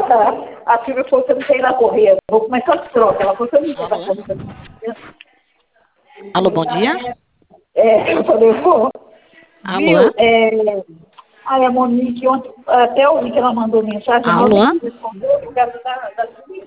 A Silvia falou que eu não sei ir lá correr. Vou começar as trocas. Ela falou que eu não sei lá correr. Alô, bom dia. Eu falei, vou. Alô? Viu? A Monique, ontem, até ontem que ela mandou mensagem, a Alô? Monique respondeu, eu quero dar